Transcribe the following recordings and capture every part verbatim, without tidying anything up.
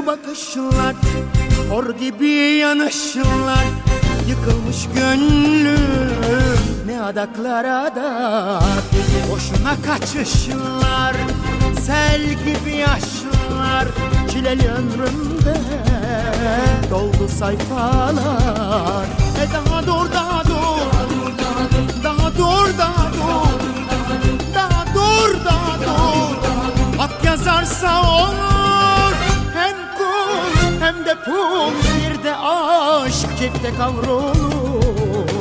bakışlar, hor gibi yanışlar. Yıkılmış gönlüm ne adaklara adak. Boşuna kaçışlar, sel gibi yaşlar. Çileli ömrümde doldu sayfalar. E daha dur, daha dur, daha dur, daha dur, daha dur, daha dur. Hak yazarsa olur, hem kul hem de pul. Bir de aşk çifte kavrulur.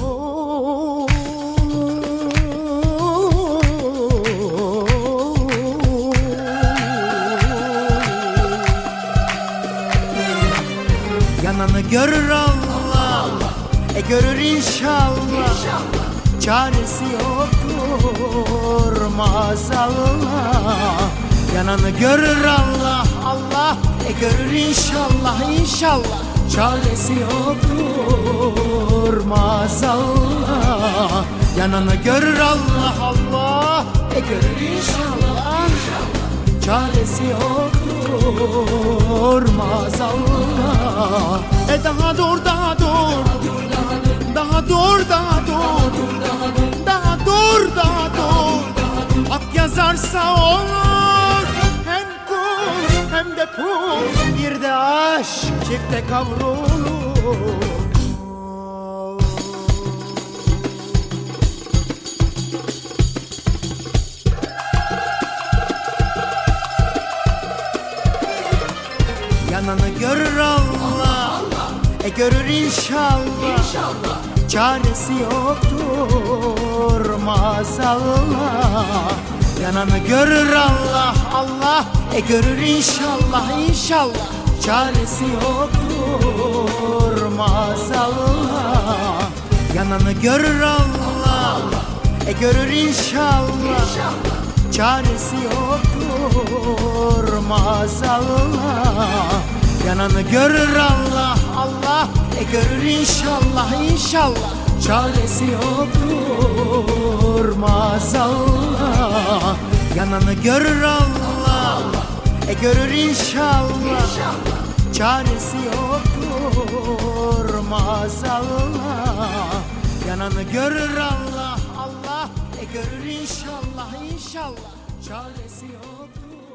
Yananı görür Allah, e görür inşallah. Çaresi yoktur maazallah. Yananı görür Allah, Allah, e görür inşallah, inşallah. Çaresi yoktur maazallah. Yananı görür Allah, Allah, e görür inşallah. Çaresi yoktur maazallah. E daha dur, daha dur, daha dur, daha dur, daha dur, daha dur. Hak yazarsa olur, hem kul hem de pul. Bir de aşk çifte kavrulur. Yananı görür Allah, e görür inşallah. Çaresi yoktur maazallah. Yananı görür Allah, Allah, e görür inşallah, inşallah. Çaresi yoktur maazallah. Yananı görür Allah, e görür inşallah. Çaresi yoktur maazallah. Yananı görür Allah, Allah, e görür inşallah, inşallah. Çaresi yoktur maazallah. Yananı görür Allah, e görür inşallah. Çaresi yoktur maazallah. Yananı görür Allah, Allah, e görür inşallah, inşallah. Çaresi yoktur.